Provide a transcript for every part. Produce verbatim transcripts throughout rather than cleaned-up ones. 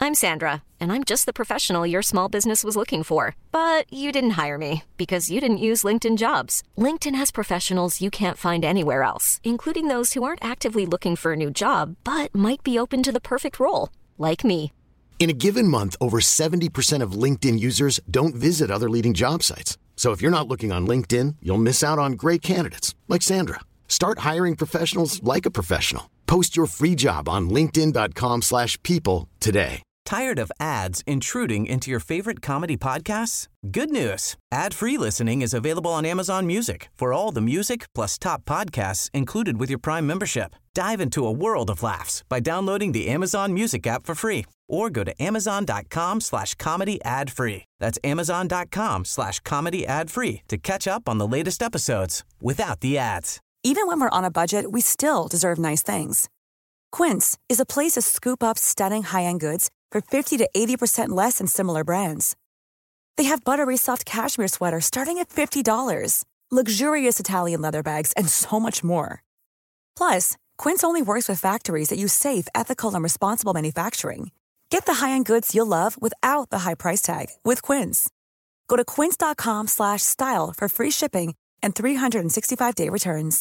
I'm Sandra, and I'm just the professional your small business was looking for. But you didn't hire me because you didn't use LinkedIn Jobs. LinkedIn has professionals you can't find anywhere else, including those who aren't actively looking for a new job, but might be open to the perfect role, like me. In a given month, over seventy percent of LinkedIn users don't visit other leading job sites. So if you're not looking on LinkedIn, you'll miss out on great candidates like Sandra. Start hiring professionals like a professional. Post your free job on linkedin.com slash people today. Tired of ads intruding into your favorite comedy podcasts? Good news. Ad-free listening is available on Amazon Music for all the music plus top podcasts included with your Prime membership. Dive into a world of laughs by downloading the Amazon Music app for free or go to amazon.com slash comedy ad free. That's amazon.com slash comedy ad free to catch up on the latest episodes without the ads. Even when we're on a budget, we still deserve nice things. Quince is a place to scoop up stunning high-end goods for fifty to eighty percent less than similar brands. They have buttery soft cashmere sweaters starting at fifty dollars, luxurious Italian leather bags, and so much more. Plus, Quince only works with factories that use safe, ethical, and responsible manufacturing. Get the high-end goods you'll love without the high price tag with Quince. Go to quince.com slash style for free shipping and three sixty-five day returns.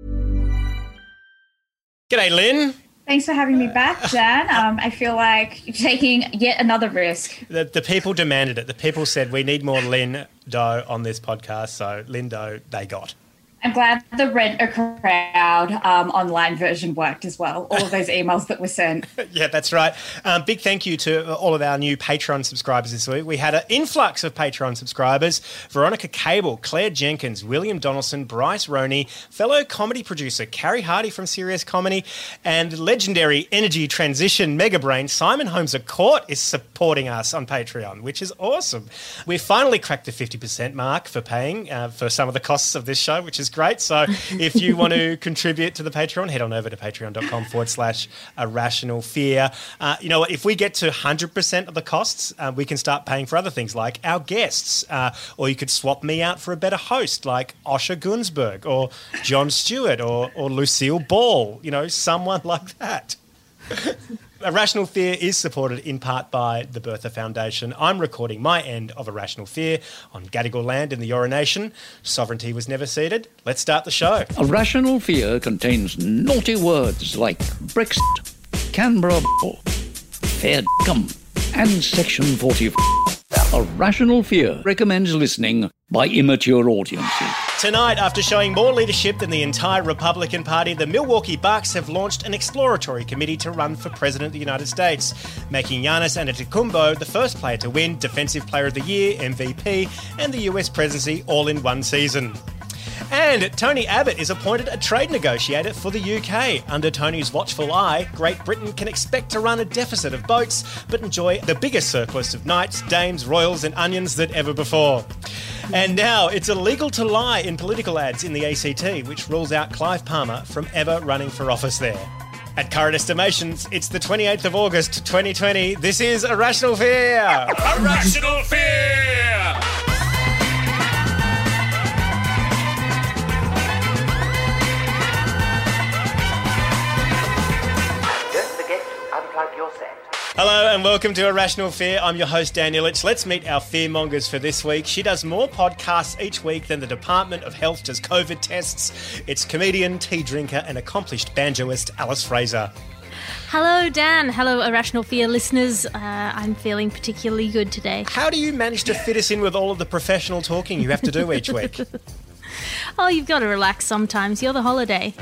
G'day, Lynn. Thanks for having me back, Dan. Um, I feel like you're taking yet another risk. The, the people demanded it. The people said we need more Lynn Doe on this podcast, so Lynn Doe they got. I'm glad the Rent a Crowd um, online version worked as well, all of those emails that were sent. Yeah, that's right. Um, big thank you to all of our new Patreon subscribers this week. We had an influx of Patreon subscribers. Veronica Cable, Claire Jenkins, William Donaldson, Bryce Roney, fellow comedy producer Carrie Hardy from Serious Comedy, and legendary energy transition mega brain Simon Holmes of Court is supporting us on Patreon, which is awesome. We've finally cracked the fifty percent mark for paying uh, for some of the costs of this show, which is great. So if you want to contribute to the Patreon, head on over to patreon.com forward slash irrational fear. Uh, you know what? If we get to one hundred percent of the costs, uh, we can start paying for other things like our guests. Uh, or you could swap me out for a better host like Osher Gunsberg or Jon Stewart or, or Lucille Ball, you know, someone like that. Irrational Fear is supported in part by the Bertha Foundation. I'm recording my end of Irrational Fear on Gadigal land in the Eora Nation. Sovereignty was never ceded. Let's start the show. Irrational Fear contains naughty words like Brexit, Canberra, fair cum, and Section forty. Irrational Fear recommends listening by immature audiences. Tonight, after showing more leadership than the entire Republican Party, the Milwaukee Bucks have launched an exploratory committee to run for President of the United States, making Giannis Antetokounmpo the first player to win Defensive Player of the Year, M V P, and the U S presidency all in one season. And Tony Abbott is appointed a trade negotiator for the U K. Under Tony's watchful eye, Great Britain can expect to run a deficit of boats, but enjoy the biggest surplus of knights, dames, royals and onions than ever before. And now it's illegal to lie in political ads in the A C T, which rules out Clive Palmer from ever running for office there. At current estimations, it's the twenty-eighth of August, twenty twenty. This is Irrational Fear! Irrational Fear! Hello and welcome to Irrational Fear. I'm your host, Dan Illich. Let's meet our fearmongers for this week. She does more podcasts each week than the Department of Health does COVID tests. It's comedian, tea drinker and accomplished banjoist Alice Fraser. Hello, Dan. Hello, Irrational Fear listeners. Uh, I'm feeling particularly good today. How do you manage to fit us in with all of the professional talking you have to do each week? Oh, you've got to relax sometimes. You're the holiday.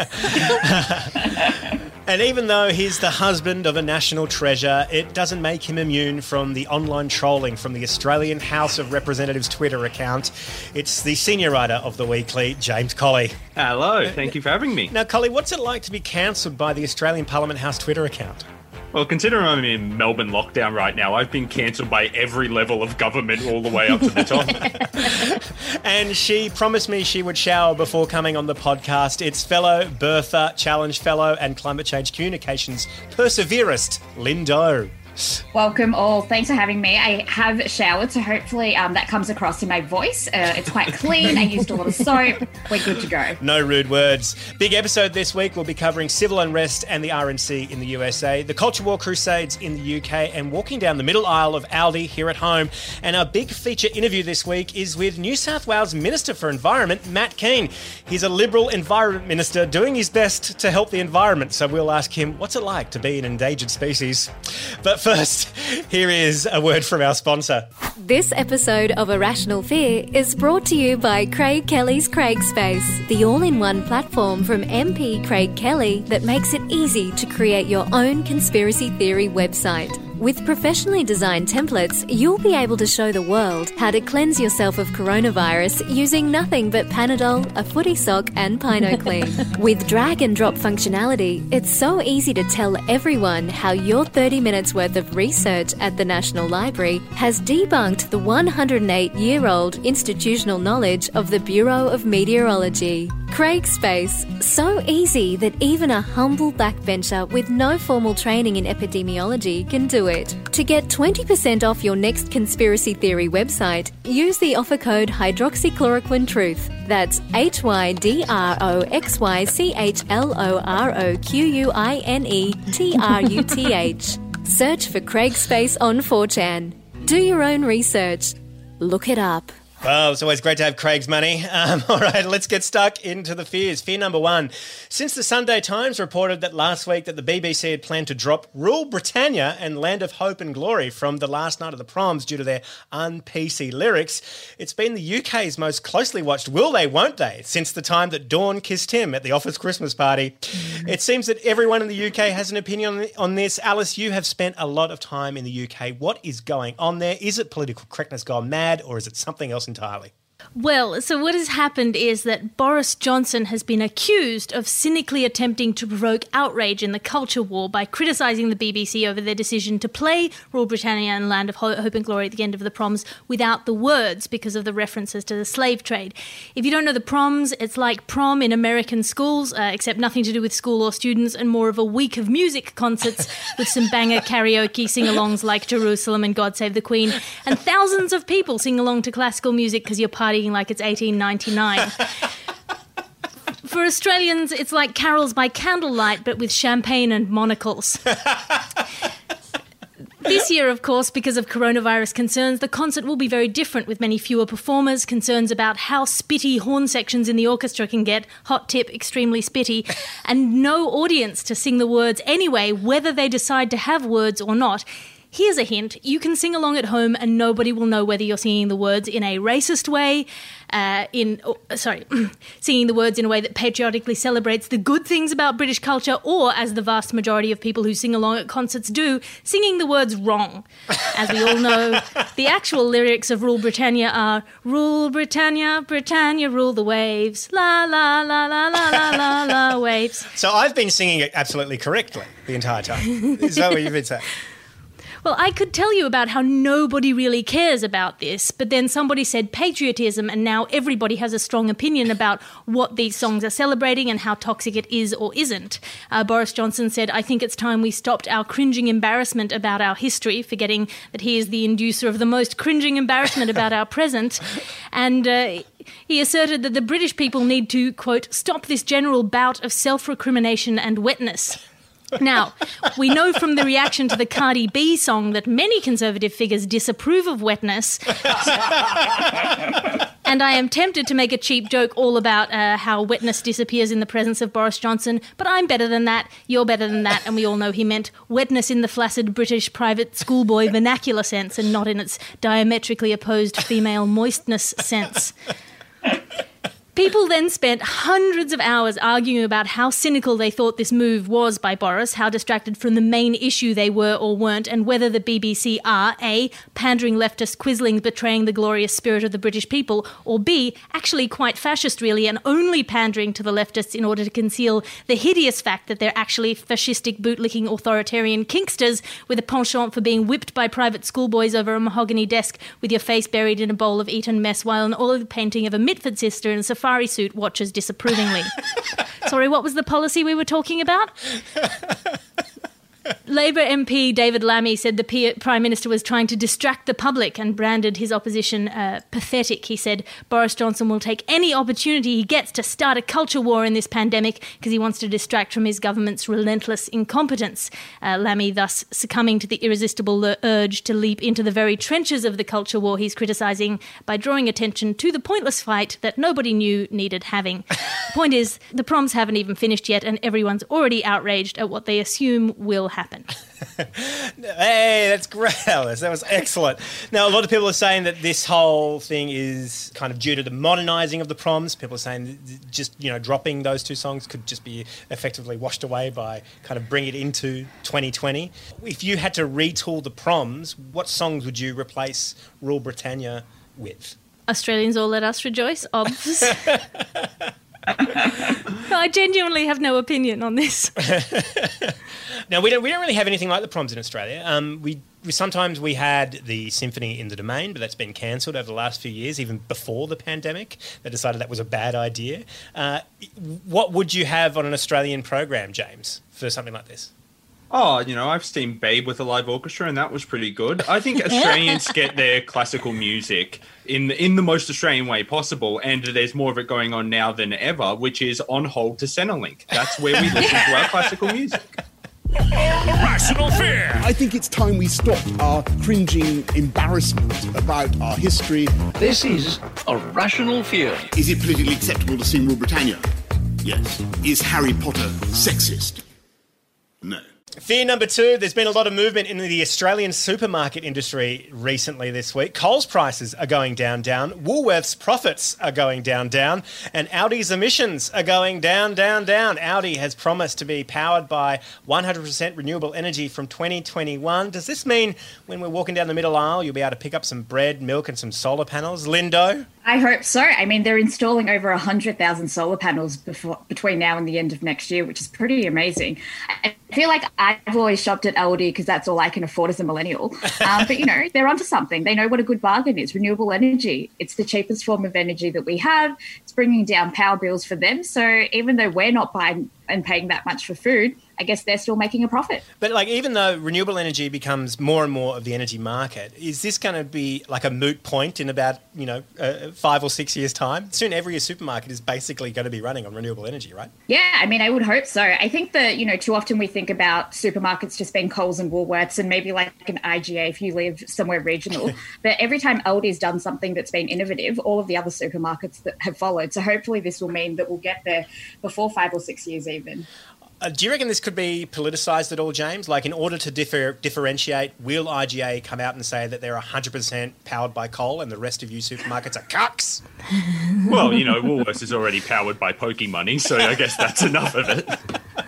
And even though he's the husband of a national treasure, it doesn't make him immune from the online trolling from the Australian House of Representatives Twitter account. It's the senior writer of The Weekly, James Colley. Hello, thank you for having me. Now, Colley, what's it like to be cancelled by the Australian Parliament House Twitter account? Well, considering I'm in Melbourne lockdown right now, I've been cancelled by every level of government all the way up to the top. And she promised me she would shower before coming on the podcast. It's fellow Bertha Challenge Fellow and Climate Change Communications perseverist, Lynn Doe. Welcome all. Thanks for having me. I have showered, so hopefully um, that comes across in my voice. Uh, it's quite clean. I used a lot of soap. We're good to go. No rude words. Big episode this week. We'll be covering civil unrest and the R N C in the U S A, the culture war crusades in the U K, and walking down the middle aisle of Aldi here at home. And our big feature interview this week is with New South Wales Minister for Environment, Matt Kean. He's a Liberal Environment Minister doing his best to help the environment, so we'll ask him what's it like to be an endangered species. But first, here is a word from our sponsor. This episode of Irrational Fear is brought to you by Craig Kelly's Craig Space, the all-in-one platform from M P Craig Kelly that makes it easy to create your own conspiracy theory website. With professionally designed templates, you'll be able to show the world how to cleanse yourself of coronavirus using nothing but Panadol, a footy sock and Pino Clean. With drag and drop functionality, it's so easy to tell everyone how your thirty minutes worth of research at the National Library has debunked the one hundred eight-year-old institutional knowledge of the Bureau of Meteorology. Craig Space, so easy that even a humble backbencher with no formal training in epidemiology can do it. To get twenty percent off your next conspiracy theory website, use the offer code hydroxychloroquine truth. That's H Y D R O X Y C H L O R O Q U I N E T R U T H. Search for Craig Space on four chan. Do your own research. Look it up. Well, it's always great to have Craig's money. Um, all right, let's get stuck into the fears. Fear number one. Since the Sunday Times reported that last week that the B B C had planned to drop Rule Britannia and Land of Hope and Glory from the last night of the proms due to their un-P C lyrics, it's been the U K's most closely watched Will They, Won't They since the time that Dawn kissed him at the office Christmas party. It seems that everyone in the U K has an opinion on, on this. Alice, you have spent a lot of time in the U K. What is going on there? Is it political correctness gone mad, or is it something else entirely? Well, so what has happened is that Boris Johnson has been accused of cynically attempting to provoke outrage in the culture war by criticising the B B C over their decision to play Rule Britannia and Land of Hope and Glory at the end of the proms without the words because of the references to the slave trade. If you don't know the proms, it's like prom in American schools, uh, except nothing to do with school or students and more of a week of music concerts with some banger karaoke sing-alongs like Jerusalem and God Save the Queen, and thousands of people sing along to classical music because you're partying like it's eighteen ninety-nine. For Australians, it's like carols by candlelight, but with champagne and monocles. This year, of course, because of coronavirus concerns, the concert will be very different with many fewer performers, concerns about how spitty horn sections in the orchestra can get, hot tip, extremely spitty, and no audience to sing the words anyway, whether they decide to have words or not. Here's a hint. You can sing along at home and nobody will know whether you're singing the words in a racist way, uh, in oh, sorry, singing the words in a way that patriotically celebrates the good things about British culture, or, as the vast majority of people who sing along at concerts do, singing the words wrong. As we all know, the actual lyrics of Rule Britannia are, Rule Britannia, Britannia, rule the waves, la, la, la, la, la, la, la, la, waves. So I've been singing it absolutely correctly the entire time. Is that what you've been saying? Well, I could tell you about how nobody really cares about this, but then somebody said patriotism, and now everybody has a strong opinion about what these songs are celebrating and how toxic it is or isn't. Uh, Boris Johnson said, I think it's time we stopped our cringing embarrassment about our history, forgetting that he is the inducer of the most cringing embarrassment about our present. And uh, he asserted that the British people need to, quote, stop this general bout of self-recrimination and wetness. Now, we know from the reaction to the Cardi B song that many Conservative figures disapprove of wetness. And I am tempted to make a cheap joke all about uh, how wetness disappears in the presence of Boris Johnson, but I'm better than that, you're better than that, and we all know he meant wetness in the flaccid British private schoolboy vernacular sense and not in its diametrically opposed female moistness sense. People then spent hundreds of hours arguing about how cynical they thought this move was by Boris, how distracted from the main issue they were or weren't, and whether the B B C are A, pandering leftist quislings betraying the glorious spirit of the British people, or B, actually quite fascist really and only pandering to the leftists in order to conceal the hideous fact that they're actually fascistic bootlicking authoritarian kinksters with a penchant for being whipped by private schoolboys over a mahogany desk with your face buried in a bowl of Eton mess while an oil painting of a Mitford sister in a safari suit watches disapprovingly. Sorry, what was the policy we were talking about? Labor M P David Lammy said the P- Prime Minister was trying to distract the public and branded his opposition uh, pathetic. He said Boris Johnson will take any opportunity he gets to start a culture war in this pandemic because he wants to distract from his government's relentless incompetence. Uh, Lammy thus succumbing to the irresistible urge to leap into the very trenches of the culture war he's criticising by drawing attention to the pointless fight that nobody knew needed having. The point is, the proms haven't even finished yet and everyone's already outraged at what they assume will happen. Hey, that's great, Alice. That was excellent. Now, a lot of people are saying that this whole thing is kind of due to the modernising of the proms. People are saying just, you know, dropping those two songs could just be effectively washed away by kind of bring it into twenty twenty. If you had to retool the proms, what songs would you replace Rule Britannia with? Australians All Let Us Rejoice, obs. No, I genuinely have no opinion on this. Now, we don't we don't really have anything like the proms in Australia. Um, we, we sometimes we had the Symphony in the Domain, but that's been cancelled over the last few years, even before the pandemic. They decided that was a bad idea. Uh, what would you have on an Australian program, James, for something like this? Oh, you know, I've seen Babe with a live orchestra, and that was pretty good. I think Australians get their classical music in the, in the most Australian way possible, and there's more of it going on now than ever, which is on hold to Centrelink. That's where we listen to our classical music. Irrational fear. I think it's time we stopped our cringing embarrassment about our history. This is Irrational Fear. Is it politically acceptable to sing Rule Britannia? Yes. Is Harry Potter sexist? No. Fear number two, there's been a lot of movement in the Australian supermarket industry recently this week. Coles prices are going down, down. Woolworths profits are going down, down. And Audi's emissions are going down, down, down. Audi has promised to be powered by one hundred percent renewable energy from twenty twenty-one. Does this mean when we're walking down the middle aisle, you'll be able to pick up some bread, milk and some solar panels? Lindo? I hope so. I mean, they're installing over one hundred thousand solar panels before, between now and the end of next year, which is pretty amazing. I feel like I've always shopped at Aldi because that's all I can afford as a millennial. Um, but, you know, they're onto something. They know what a good bargain is. Renewable energy. It's the cheapest form of energy that we have. It's bringing down power bills for them. So even though we're not buying and paying that much for food, I guess they're still making a profit. But like, even though renewable energy becomes more and more of the energy market, is this going to be like a moot point in about, you know, uh, five or six years' time? Soon every supermarket is basically going to be running on renewable energy, right? Yeah, I mean, I would hope so. I think that, you know, too often we think about supermarkets just being Coles and Woolworths and maybe like an I G A if you live somewhere regional. But every time Aldi's done something that's been innovative, all of the other supermarkets that have followed. So hopefully this will mean that we'll get there before five or six years even. Uh, do you reckon this could be politicised at all, James? Like, in order to differ, differentiate, will I G A come out and say that they're one hundred percent powered by coal and the rest of you supermarkets are cucks? Well, you know, Woolworths is already powered by Pokie money, so I guess that's enough of it.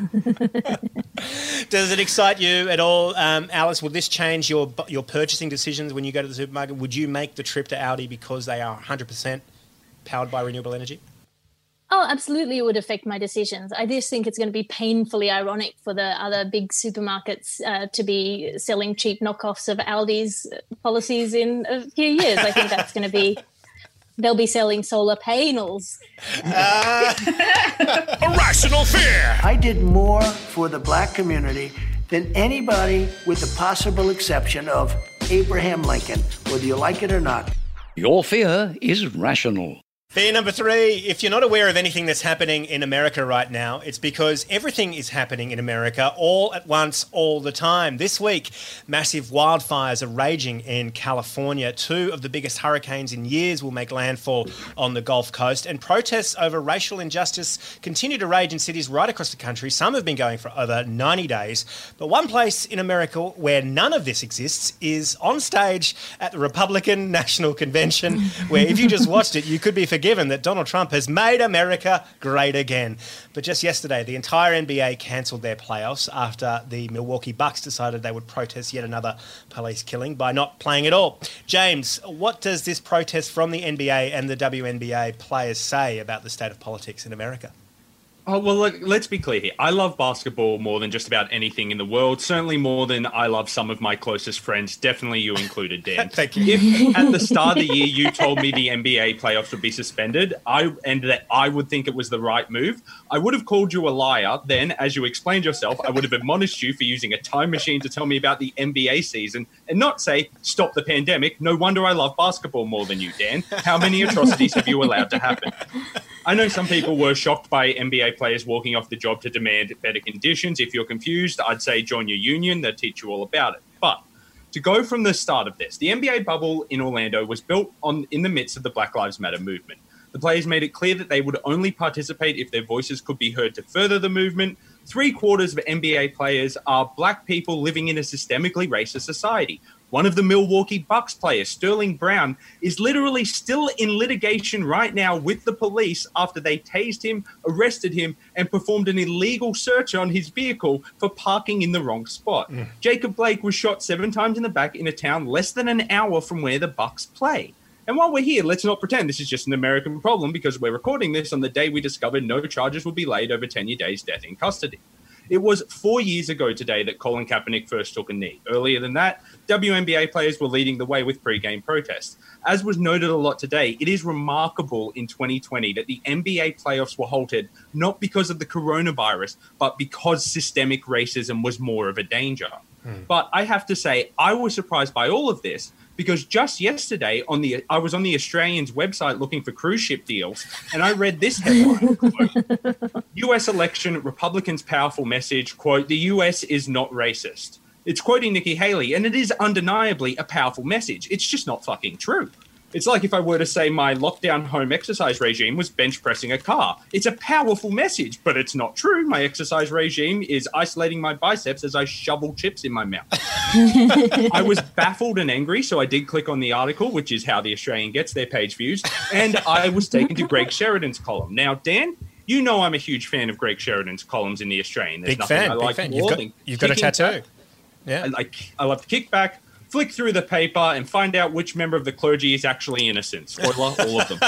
Does it excite you at all, um, Alice? Will this change your your purchasing decisions when you go to the supermarket? Would you make the trip to Aldi because they are one hundred percent powered by renewable energy? Oh, absolutely, it would affect my decisions. I just think it's going to be painfully ironic for the other big supermarkets uh, to be selling cheap knockoffs of Aldi's policies in a few years. I think that's going to be... They'll be selling solar panels. Uh, Irrational fear. I did more for the black community than anybody with the possible exception of Abraham Lincoln, whether you like it or not. Your fear is rational. Fear number three, if you're not aware of anything that's happening in America right now, it's because everything is happening in America all at once, all the time. This week, massive wildfires are raging in California. Two of the biggest hurricanes in years will make landfall on the Gulf Coast, and protests over racial injustice continue to rage in cities right across the country. Some have been going for over ninety days. But one place in America where none of this exists is on stage at the Republican National Convention, where if you just watched it, you could be forgiven that Donald Trump has made America great again. But just yesterday, the entire N B A cancelled their playoffs after the Milwaukee Bucks decided they would protest yet another police killing by not playing at all. James, what does this protest from the N B A and the W N B A players say about the state of politics in America? Oh, well, look, let's be clear here. I love basketball more than just about anything in the world. Certainly more than I love some of my closest friends. Definitely you included, Dan. Thank you. If at the start of the year you told me the N B A playoffs would be suspended, I and that I would think it was the right move, I would have called you a liar. Then, as you explained yourself, I would have admonished you for using a time machine to tell me about the N B A season and not say, stop the pandemic. No wonder I love basketball more than you, Dan. How many atrocities have you allowed to happen? I know some people were shocked by N B A players walking off the job to demand better conditions. If you're confused, I'd say join your union. They'll teach you all about it. But to go from the start of this, the N B A bubble in Orlando was built on in the midst of the Black Lives Matter movement. The players made it clear that they would only participate if their voices could be heard to further the movement. Three quarters of N B A players are black people living in a systemically racist society. One of the Milwaukee Bucks players, Sterling Brown, is literally still in litigation right now with the police after they tased him, arrested him, and performed an illegal search on his vehicle for parking in the wrong spot. Mm. Jacob Blake was shot seven times in the back in a town less than an hour from where the Bucks play. And while we're here, let's not pretend this is just an American problem because we're recording this on the day we discovered no charges will be laid over Tanya Day's death in custody. It was four years ago today that Colin Kaepernick first took a knee. Earlier than that, W N B A players were leading the way with pre-game protests. As was noted a lot today, it is remarkable in twenty twenty that the N B A playoffs were halted not because of the coronavirus, but because systemic racism was more of a danger. Hmm. But I have to say, I was surprised by all of this because just yesterday, on the I was on the Australian's website looking for cruise ship deals, and I read this headline, quote, U S election, Republicans' powerful message, quote, the U S is not racist. It's quoting Nikki Haley, and it is undeniably a powerful message. It's just not fucking true. It's like if I were to say my lockdown home exercise regime was bench pressing a car. It's a powerful message, but it's not true. My exercise regime is isolating my biceps as I shovel chips in my mouth. I was baffled and angry, so I did click on the article, which is how the Australian gets their page views, and I was taken to Greg Sheridan's column. Now, Dan, you know I'm a huge fan of Greg Sheridan's columns in the Australian. There's big nothing fan, I big like fan. more You've got, than you've got a tattoo. Back. Yeah, I like. I love to kick back, flick through the paper, and find out which member of the clergy is actually innocent. Spoiler, all of them.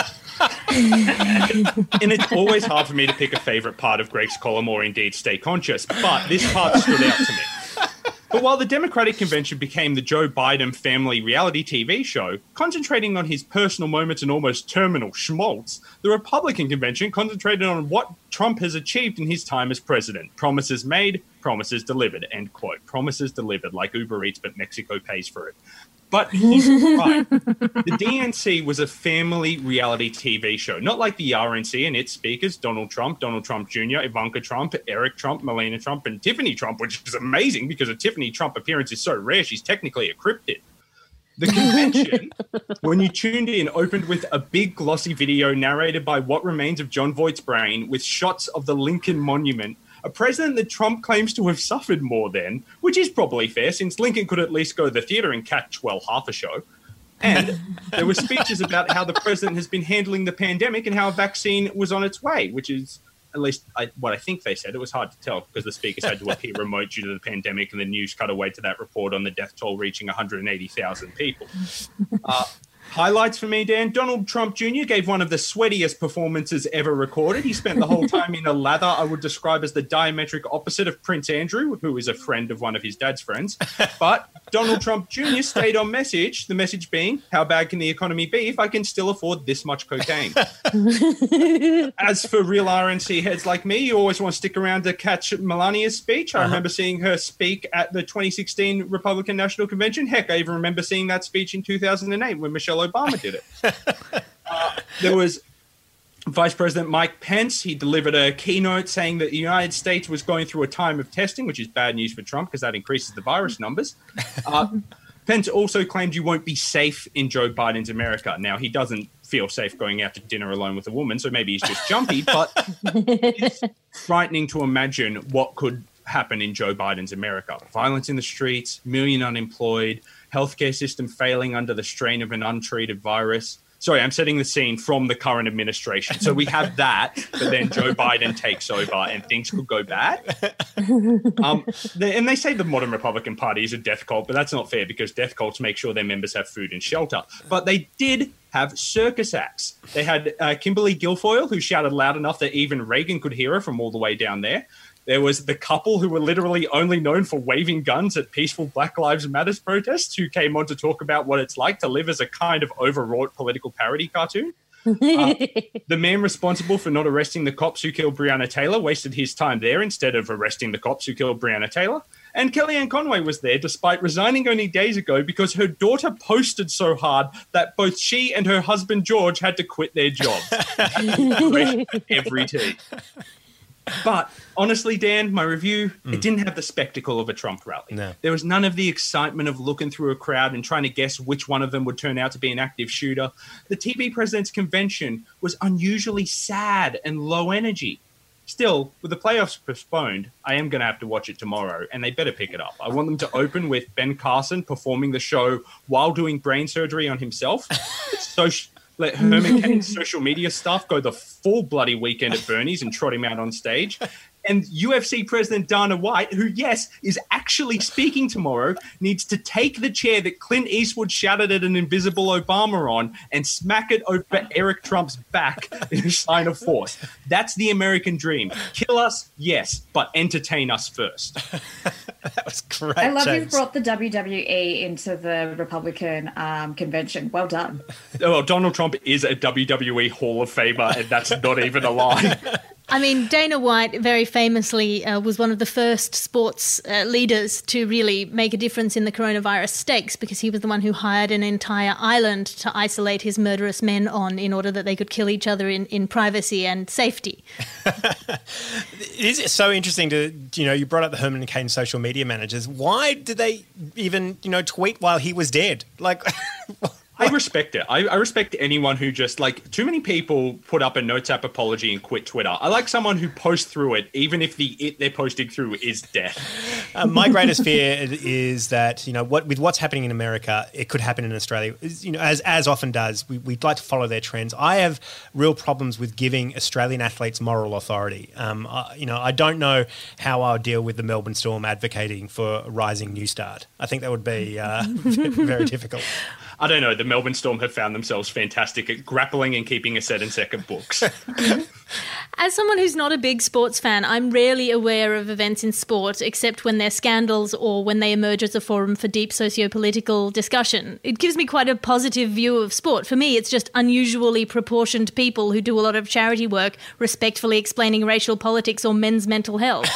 And it's always hard for me to pick a favorite part of Greg's column or indeed stay conscious, but this part stood out to me. But while the Democratic Convention became the Joe Biden family reality T V show, concentrating on his personal moments and almost terminal schmaltz, the Republican Convention concentrated on what Trump has achieved in his time as president. Promises made, promises delivered, end quote. Promises delivered, like Uber Eats, but Mexico pays for it. But he's right. The D N C was a family reality T V show, not like the R N C and its speakers, Donald Trump, Donald Trump Junior, Ivanka Trump, Eric Trump, Melania Trump, and Tiffany Trump, which is amazing because a Tiffany Trump appearance is so rare, she's technically a cryptid. The convention, when you tuned in, opened with a big glossy video narrated by what remains of John Voight's brain with shots of the Lincoln Monument, a president that Trump claims to have suffered more than, which is probably fair since Lincoln could at least go to the theater and catch, well, half a show. And there were speeches about how the president has been handling the pandemic and how a vaccine was on its way, which is at least I, what I think they said. It was hard to tell because the speakers had to appear remote due to the pandemic, and the news cut away to that report on the death toll reaching one hundred eighty thousand people. Uh, Highlights for me, Dan. Donald Trump Junior gave one of the sweatiest performances ever recorded. He spent the whole time in a lather I would describe as the diametric opposite of Prince Andrew, who is a friend of one of his dad's friends. But Donald Trump Junior stayed on message, the message being, how bad can the economy be if I can still afford this much cocaine? As for real R N C heads like me, you always want to stick around to catch Melania's speech. I uh-huh. remember seeing her speak at the twenty sixteen Republican National Convention. Heck, I even remember seeing that speech in two thousand eight when Michelle Obama did it. Uh, there was Vice President Mike Pence. He delivered a keynote saying that the United States was going through a time of testing, which is bad news for Trump because that increases the virus numbers. Uh, Pence also claimed you won't be safe in Joe Biden's America. Now, he doesn't feel safe going out to dinner alone with a woman, so maybe he's just jumpy, but it's frightening to imagine what could happen in Joe Biden's America. Violence in the streets, million unemployed, healthcare system failing under the strain of an untreated virus. Sorry, I'm setting the scene from the current administration. So we have that, but then Joe Biden takes over and things could go bad. Um, they, and they say the modern Republican Party is a death cult, but that's not fair because death cults make sure their members have food and shelter. But they did have circus acts. They had uh, Kimberly Guilfoyle, who shouted loud enough that even Reagan could hear her from all the way down there. There was the couple who were literally only known for waving guns at peaceful Black Lives Matter protests who came on to talk about what it's like to live as a kind of overwrought political parody cartoon. Uh, the man responsible for not arresting the cops who killed Breonna Taylor wasted his time there instead of arresting the cops who killed Breonna Taylor. And Kellyanne Conway was there despite resigning only days ago because her daughter posted so hard that both she and her husband George had to quit their jobs. Every tea. But honestly, Dan, my review, mm. it didn't have the spectacle of a Trump rally. No. There was none of the excitement of looking through a crowd and trying to guess which one of them would turn out to be an active shooter. The T V President's Convention was unusually sad and low energy. Still, with the playoffs postponed, I am going to have to watch it tomorrow, and they better pick it up. I want them to open with Ben Carson performing the show while doing brain surgery on himself. It's so... Let Herman Cain's social media staff go the full bloody weekend at Bernie's and trot him out on stage. And U F C President Dana White, who, yes, is actually speaking tomorrow, needs to take the chair that Clint Eastwood shouted at an invisible Obama on and smack it over Eric Trump's back in a sign of force. That's the American dream. Kill us, yes, but entertain us first. That was great, I love James. you've brought the W W E into the Republican um, convention. Well done. Well, Donald Trump is a W W E Hall of Famer, and that's not even a lie. I mean, Dana White very famously uh, was one of the first sports uh, leaders to really make a difference in the coronavirus stakes because he was the one who hired an entire island to isolate his murderous men on in order that they could kill each other in, in privacy and safety. It is so interesting to, you know, you brought up the Herman Cain social media managers. Why did they even, you know, tweet while he was dead? Like... I respect it. I, I respect anyone who just, like, too many people put up a notes app apology and quit Twitter. I like someone who posts through it, even if the it they're posting through is death. Uh, my greatest fear is that, you know, what with what's happening in America, it could happen in Australia. You know, as as often does, we, we'd like to follow their trends. I have real problems with giving Australian athletes moral authority. Um, I, you know, I don't know how I'll deal with the Melbourne Storm advocating for a rising New Start. I think that would be uh, very difficult. I don't know. The Melbourne Storm have found themselves fantastic at grappling and keeping a set and second books. As someone who's not a big sports fan, I'm rarely aware of events in sport except when they're scandals or when they emerge as a forum for deep socio-political discussion. It gives me quite a positive view of sport. For me, it's just unusually proportioned people who do a lot of charity work respectfully explaining racial politics or men's mental health.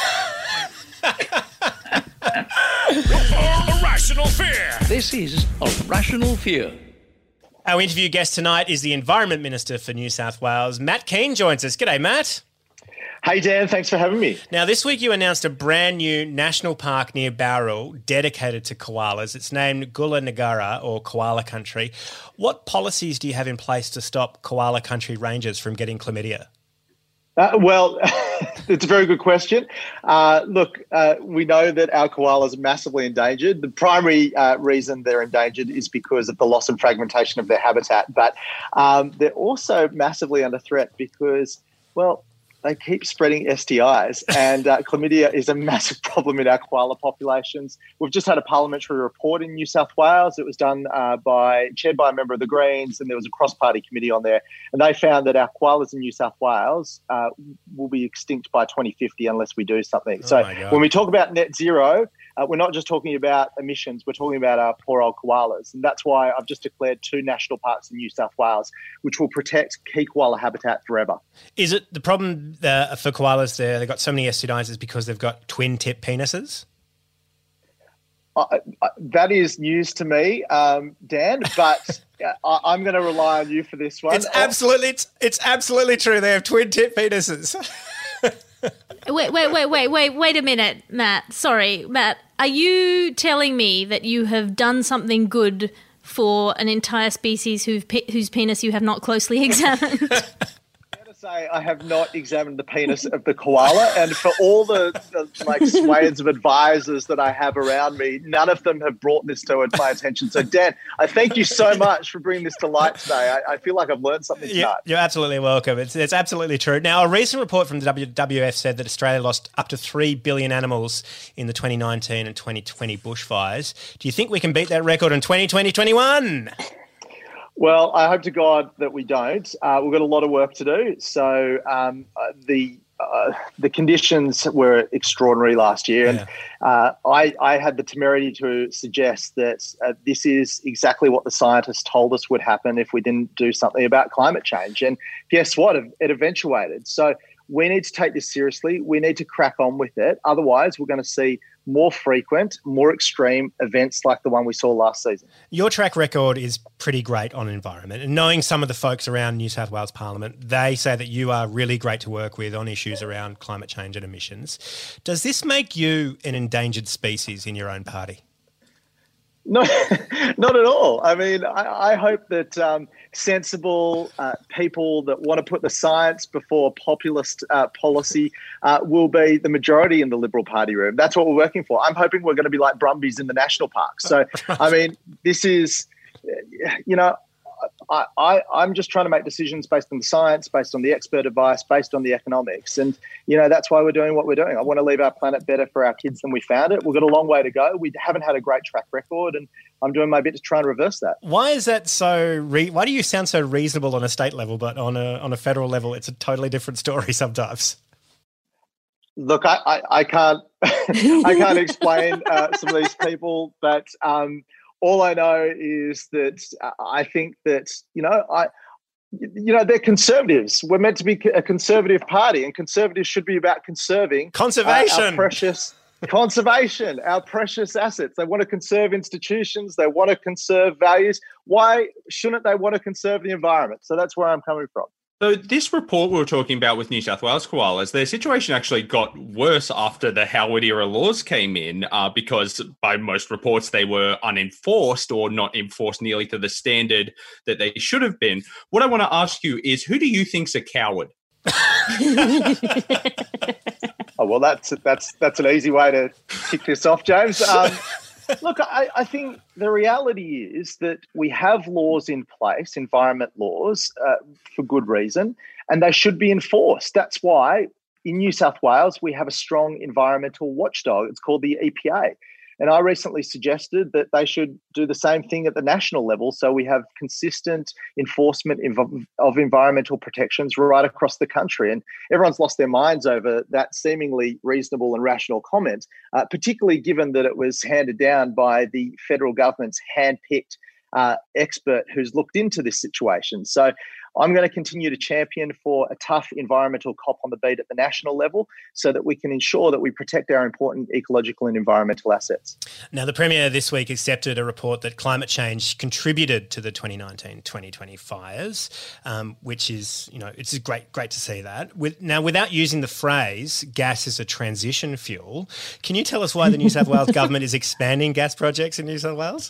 Irrational Fear. This is Irrational Fear. Our interview guest tonight is the Environment Minister for New South Wales. Matt Keane joins us. G'day, Matt. Hey, Dan. Thanks for having me. Now, this week you announced a brand new national park near Bowral dedicated to koalas. It's named Gula Negara, or Koala Country. What policies do you have in place to stop koala country rangers from getting chlamydia? Uh, well, it's a very good question. Uh, look, uh, we know that our koalas are massively endangered. The primary uh, reason they're endangered is because of the loss and fragmentation of their habitat. But um, they're also massively under threat because, well, they keep spreading S T Is, and uh, chlamydia is a massive problem in our koala populations. We've just had a parliamentary report in New South Wales. It was done uh, by, chaired by a member of the Greens, and there was a cross-party committee on there. And they found that our koalas in New South Wales uh, will be extinct by twenty fifty unless we do something. Oh so my God. When we talk about net zero, uh, we're not just talking about emissions, we're talking about our poor old koalas. And that's why I've just declared two national parks in New South Wales, which will protect key koala habitat forever. Is it the problem uh, for koalas there, they've got so many S T Is is because they've got twin-tip penises? Uh, uh, that is news to me, um, Dan, but I, I'm going to rely on you for this one. It's absolutely, it's, it's absolutely true. They have twin-tip penises. Wait, wait, wait, wait, wait, wait a minute, Matt. Sorry, Matt. Are you telling me that you have done something good for an entire species whose, pe- whose penis you have not closely examined? say I have not examined the penis of the koala, and for all the, the like swathes of advisors that I have around me, none of them have brought this to my attention. So, Dan, I thank you so much for bringing this to light today. I, I feel like I've learned something tonight. You're, you're absolutely welcome. It's, it's absolutely true. Now, a recent report from the W W F said that Australia lost up to three billion animals in the twenty nineteen and twenty twenty bushfires. Do you think we can beat that record in twenty twenty, twenty-one? Well, I hope to God that we don't. Uh, we've got a lot of work to do. So um, uh, the uh, the conditions were extraordinary last year, and Yeah. uh, I, I had the temerity to suggest that uh, this is exactly what the scientists told us would happen if we didn't do something about climate change. And guess what? It, it eventuated. So we need to take this seriously. We need to crack on with it. Otherwise, we're going to see more frequent, more extreme events like the one we saw last season. Your track record is pretty great on environment. And knowing some of the folks around New South Wales Parliament, they say that you are really great to work with on issues around climate change and emissions. Does this make you an endangered species in your own party? No, not at all. I mean, I, I hope that um, sensible uh, people that want to put the science before populist uh, policy uh, will be the majority in the Liberal Party room. That's what we're working for. I'm hoping we're going to be like Brumbies in the national park. So, I mean, this is, you know, I, I, I'm just trying to make decisions based on the science, based on the expert advice, based on the economics. And, you know, that's why we're doing what we're doing. I want to leave our planet better for our kids than we found it. We've got a long way to go. We haven't had a great track record, and I'm doing my bit to try and reverse that. Why is that so re- why do you sound so reasonable on a state level, but on a on a federal level it's a totally different story sometimes? Look, I, I, I can't I can't explain uh, some of these people, but um, all I know is that I think that, you know, I, you know, they're conservatives. We're meant to be a conservative party, and conservatives should be about conserving conservation, uh, our precious conservation, our precious assets. They want to conserve institutions. They want to conserve values. Why shouldn't they want to conserve the environment? So that's where I'm coming from. So this report we were talking about with New South Wales koalas, their situation actually got worse after the Howard-era laws came in uh, because by most reports they were unenforced or not enforced nearly to the standard that they should have been. What I want to ask you is, who do you think's a coward? Oh, well, that's that's that's an easy way to kick this off, James. Um, look, I, I think the reality is that we have laws in place, environment laws, uh, for good reason, and they should be enforced. That's why in New South Wales we have a strong environmental watchdog. It's called the E P A. And I recently suggested that they should do the same thing at the national level, so we have consistent enforcement of environmental protections right across the country. And everyone's lost their minds over that seemingly reasonable and rational comment, uh, particularly given that it was handed down by the federal government's hand-picked uh, expert who's looked into this situation. So I'm going to continue to champion for a tough environmental cop on the beat at the national level so that we can ensure that we protect our important ecological and environmental assets. Now, the Premier this week accepted a report that climate change contributed to the twenty nineteen twenty twenty fires, um, which is, you know, it's great great to see that. With, now, without using the phrase gas is a transition fuel, can you tell us why the New South Wales government is expanding gas projects in New South Wales?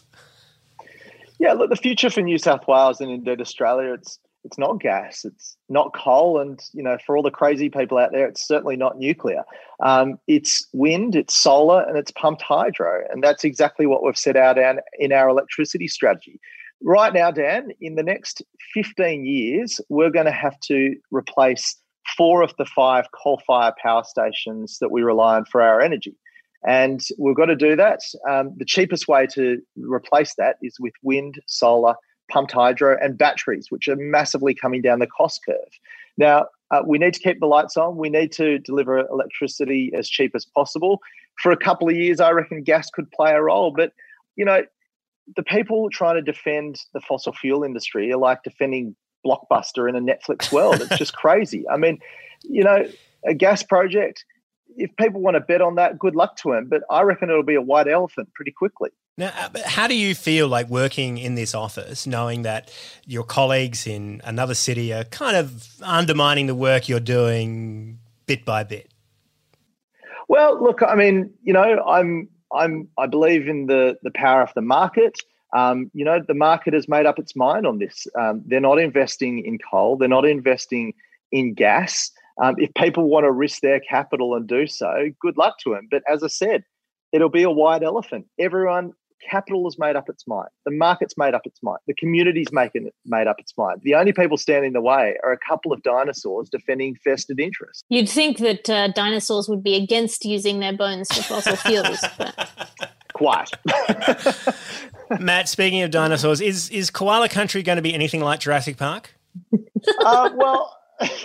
Yeah, look, the future for New South Wales and indeed Australia, it's It's not gas, it's not coal, and, you know, for all the crazy people out there, it's certainly not nuclear. Um, it's wind, it's solar, and it's pumped hydro, and that's exactly what we've set out in our electricity strategy. Right now, Dan, in the next fifteen years, we're going to have to replace four of the five coal-fired power stations that we rely on for our energy. And we've got to do that. Um, the cheapest way to replace that is with wind, solar, pumped hydro, and batteries, which are massively coming down the cost curve. Now, uh, we need to keep the lights on. We need to deliver electricity as cheap as possible. For a couple of years, I reckon gas could play a role. But, you know, the people trying to defend the fossil fuel industry are like defending Blockbuster in a Netflix world. It's just crazy. I mean, you know, a gas project, if people want to bet on that, good luck to them. But I reckon it'll be a white elephant pretty quickly. Now, how do you feel like working in this office, knowing that your colleagues in another city are kind of undermining the work you're doing bit by bit? Well, look, I mean, you know, I'm, I'm, I believe in the the power of the market. Um, you know, the market has made up its mind on this. Um, they're not investing in coal. They're not investing in gas. Um, if people want to risk their capital and do so, good luck to them. But as I said, it'll be a white elephant. Everyone, capital is made up its mind. The market's made up its mind. The community's making it made up its mind. The only people standing in the way are a couple of dinosaurs defending vested interests. You'd think that uh, dinosaurs would be against using their bones for fossil fuels. But... Quite. Matt, speaking of dinosaurs, is, is Koala Country going to be anything like Jurassic Park? uh, well...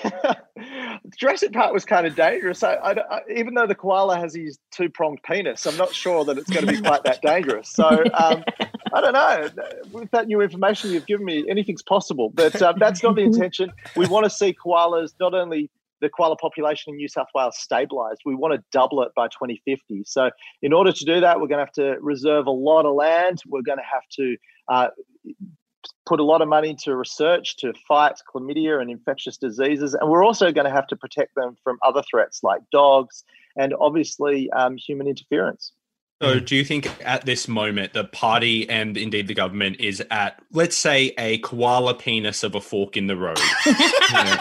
Jurassic Park was kind of dangerous. I, I, I, even though the koala has his two-pronged penis, I'm not sure that it's going to be quite that dangerous. So um, I don't know. With that new information you've given me, anything's possible. But um, that's not the intention. We want to see koalas, not only the koala population in New South Wales stabilised, we want to double it by twenty fifty. So in order to do that, we're going to have to reserve a lot of land. We're going to have to uh, put a lot of money into research to fight chlamydia and infectious diseases. And we're also going to have to protect them from other threats like dogs and obviously um, human interference. So do you think at this moment the party and indeed the government is at, let's say, a koala penis of a fork in the road? You know?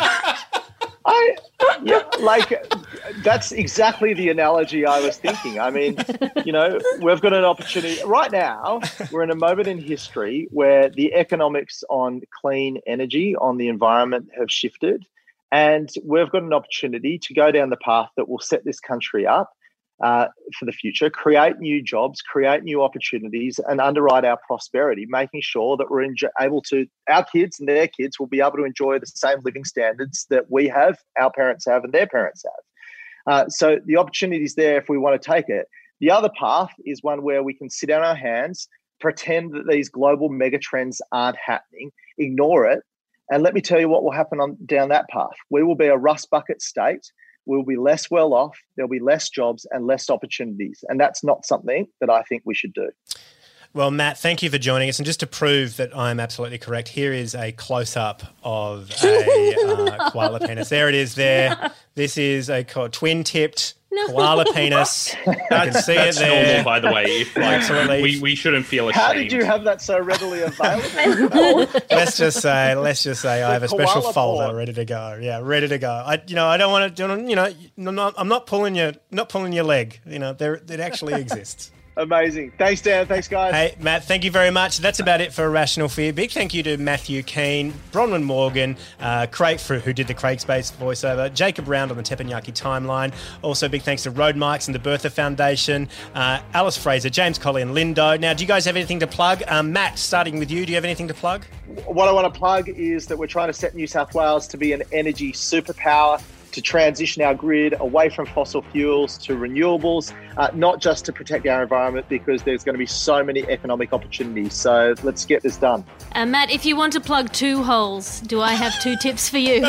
I, yeah, like that's exactly the analogy I was thinking. I mean, you know, we've got an opportunity right now. We're in a moment in history where the economics on clean energy, on the environment have shifted. And we've got an opportunity to go down the path that will set this country up uh, for the future, create new jobs, create new opportunities, and underwrite our prosperity, making sure that we're enjo- able to, our kids and their kids will be able to enjoy the same living standards that we have, our parents have, and their parents have. Uh, so the opportunity is there if we want to take it. The other path is one where we can sit on our hands, pretend that these global megatrends aren't happening, ignore it, and let me tell you what will happen on down that path. We will be a rust bucket state. We'll be less well off. There'll be less jobs and less opportunities. And that's not something that I think we should do. Well, Matt, thank you for joining us. And just to prove that I'm absolutely correct, here is a close-up of a uh, koala penis. There it is there. This is a co- twin-tipped koala penis. You can see it there. Normal, by the way. If, like, absolutely. We, we shouldn't feel ashamed. How did you have that so readily available? let's just say, let's just say, I have a special koala folder porn. ready to go. Yeah, ready to go. I, you know, I don't want to, you know, I'm not, I'm not pulling your, not pulling your leg. You know, there, it actually exists. Amazing. Thanks, Dan. Thanks, guys. Hey, Matt, thank you very much. That's about it for Irrational Fear. Big thank you to Matthew Keane, Bronwyn Morgan, uh, Craig, for, who did the Craig Space voiceover, Jacob Round on the Teppanyaki timeline. Also, big thanks to Road Mics and the Bertha Foundation, uh, Alice Fraser, James Colley and Lindo. Now, do you guys have anything to plug? Um, Matt, starting with you, do you have anything to plug? What I want to plug is that we're trying to set New South Wales to be an energy superpower, to transition our grid away from fossil fuels to renewables, uh, not just to protect our environment, because there's going to be so many economic opportunities. So let's get this done. Uh, Matt, if you want to plug two holes, do I have two tips for you?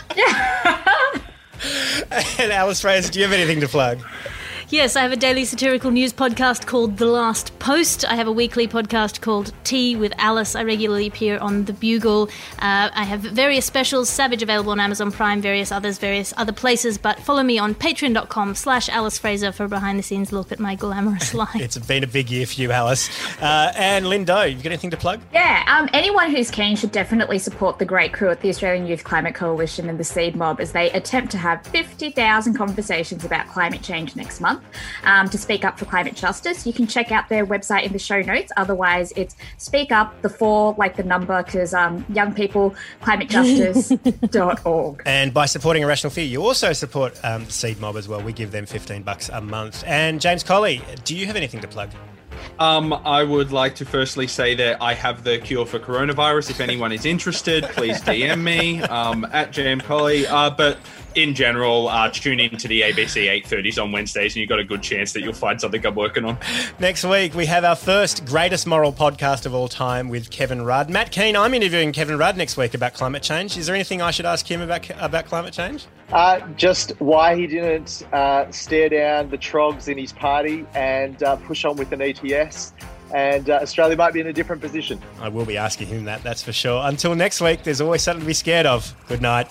And Alice Fraser, do you have anything to plug? Yes, I have a daily satirical news podcast called The Last Post. I have a weekly podcast called Tea with Alice. I regularly appear on The Bugle. Uh, I have various specials, Savage, available on Amazon Prime, various others, various other places. But follow me on patreon.com slash Alice Fraser for a behind-the-scenes look at my glamorous life. It's been a big year for you, Alice. Uh, and Lindo, you got anything to plug? Yeah, um, anyone who's keen should definitely support the great crew at the Australian Youth Climate Coalition and the Seed Mob as they attempt to have fifty thousand conversations about climate change next month. Um, to speak up for climate justice. You can check out their website in the show notes. Otherwise, it's speak up, the four, like the number, because um, young people, climate justice dot org. And by supporting Irrational Fear, you also support um, Seed Mob as well. We give them fifteen bucks a month. And James Colley, do you have anything to plug? Um, I would like to firstly say that I have the cure for coronavirus. If anyone is interested, please D M me um, at J M Colley. Uh, but in general, uh, tune in to the A B C eight thirties on Wednesdays and you've got a good chance that you'll find something I'm working on. Next week, we have our first Greatest Moral podcast of all time with Kevin Rudd. Matt Keane, I'm interviewing Kevin Rudd next week about climate change. Is there anything I should ask him about about climate change? Uh, just why he didn't uh, stare down the trogs in his party and uh, push on with an E T S. And uh, Australia might be in a different position. I will be asking him that, that's for sure. Until next week, there's always something to be scared of. Good night.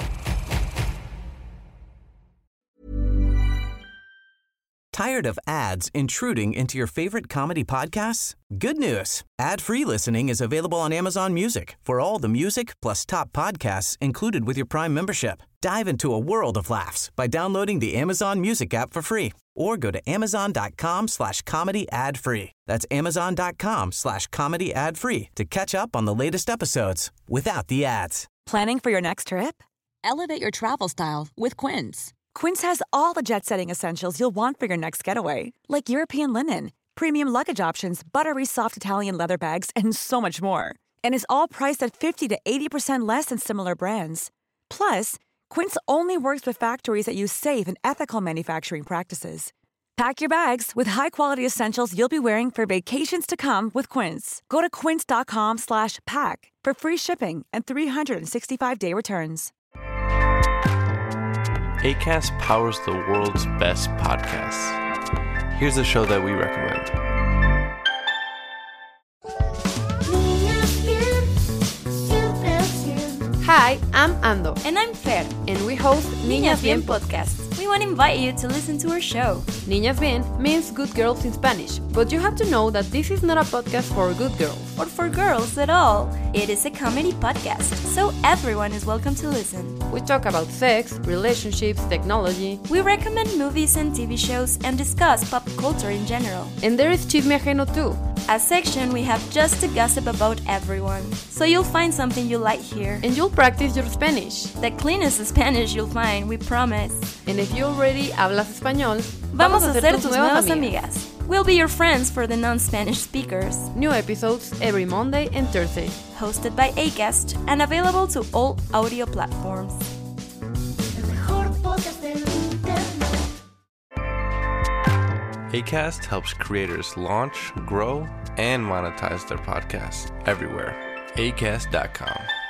Tired of ads intruding into your favorite comedy podcasts? Good news. Ad-free listening is available on Amazon Music for all the music plus top podcasts included with your Prime membership. Dive into a world of laughs by downloading the Amazon Music app for free or go to amazon.com slash comedy ad free. That's amazon.com slash comedy ad free to catch up on the latest episodes without the ads. Planning for your next trip? Elevate your travel style with Quince. Quince has all the jet-setting essentials you'll want for your next getaway, like European linen, premium luggage options, buttery soft Italian leather bags, and so much more. And is all priced at fifty to eighty percent less than similar brands. Plus, Quince only works with factories that use safe and ethical manufacturing practices. Pack your bags with high-quality essentials you'll be wearing for vacations to come with Quince. Go to quince.com slash pack for free shipping and three sixty-five day returns. Acast powers the world's best podcasts. Here's a show that we recommend. Hi, I'm Ando. And I'm Fer. And we host Niñas Bien podcast. We want to invite you to listen to our show. Niñas Bien means good girls in Spanish, but you have to know that this is not a podcast for good girls. Or for girls at all. It is a comedy podcast, so everyone is welcome to listen. We talk about sex, relationships, technology. We recommend movies and T V shows and discuss pop culture in general. And there is Chisme Ajeno too. A section we have just to gossip about everyone. So you'll find something you like here. And you'll practice your Spanish. The cleanest Spanish you'll find, we promise. And if you already hablas español, vamos a ser tus nuevas amigas. We'll be your friends for the non-Spanish speakers. New episodes every Monday and Thursday. Hosted by Acast and available to all audio platforms. Acast helps creators launch, grow, and monetize their podcasts everywhere. acast dot com.